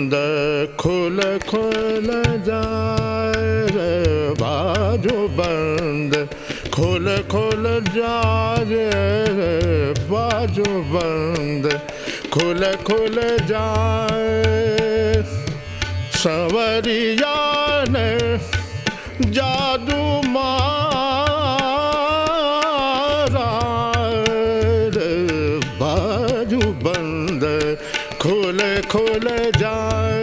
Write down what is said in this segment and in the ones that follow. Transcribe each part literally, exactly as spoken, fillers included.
बंद खुल खुल जाए रे बाजू बंद खुल खुल जाए रे बाजू बंद खुल खुल जाए। संवरिया ने जादू मारा रे बाजू बंद खुल खुल जाए।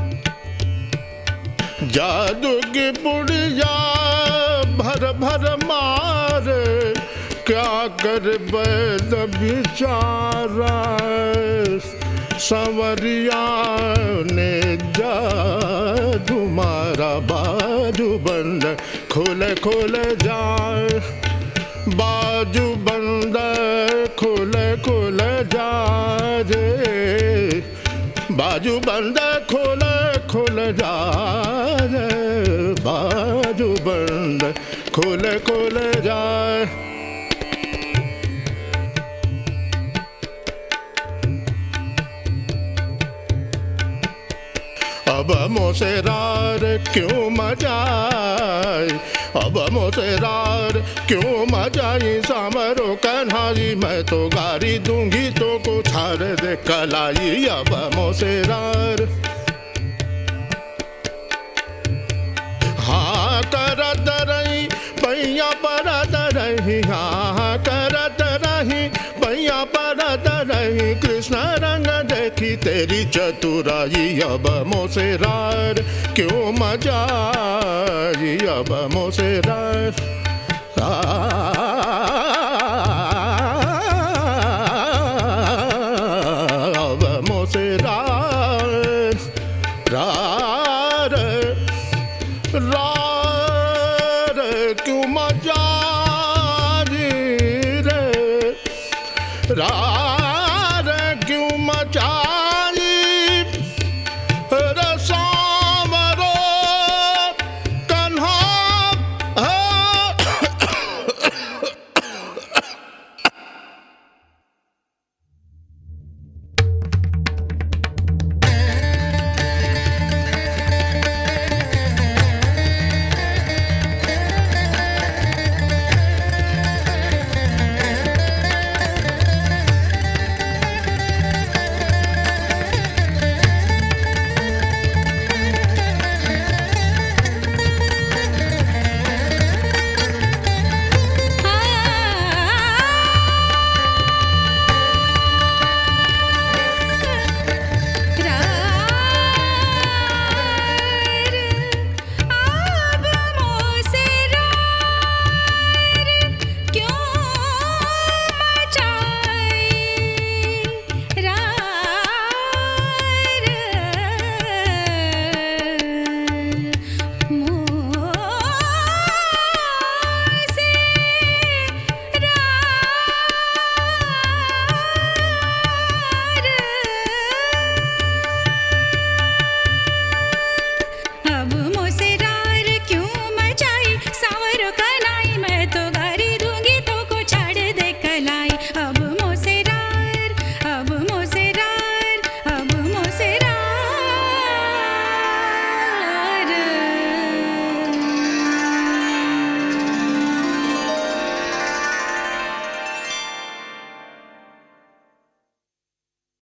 जादू की बुढ़िया भर भर मारे क्या कर बैद बिचारा। संवरिया ने जादू मारा बाजू बंद खुल खुल जाए। बाजू बंद खुल खुल जाए बाजू बंद खुल खुल जाए बाजू बंद खुल खुल जाए। अब मोसेरार क्यों मजाई अब मोसेरार क्यों मजाई सामरो कन्हाई मैं तो गारी दूंगी तो को छाड़ दे कलाई। अब मोसेरार हाँ करत रही पैया परत रही हाँ करत रही पैया परत रही कृष्ण रंग देखी तेरी चतुराई। अब मोसेरार क्यों मजाई अब मोसेरार आ